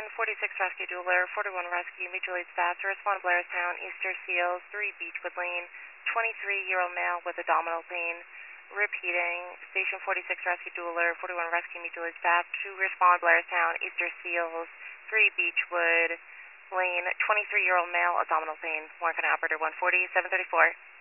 Station 46 Rescue Dueler, 41 Rescue, mutual aid staff to respond to Blairstown, Easter Seals, 3 Beechwood Lane, 23-year-old male with abdominal pain. Repeating, Station 46 Rescue Dueler, 41 Rescue, mutual aid staff to respond Blairstown, Easter Seals, 3 Beechwood Lane, 23-year-old male, abdominal pain. Morgan Operator 140, 734.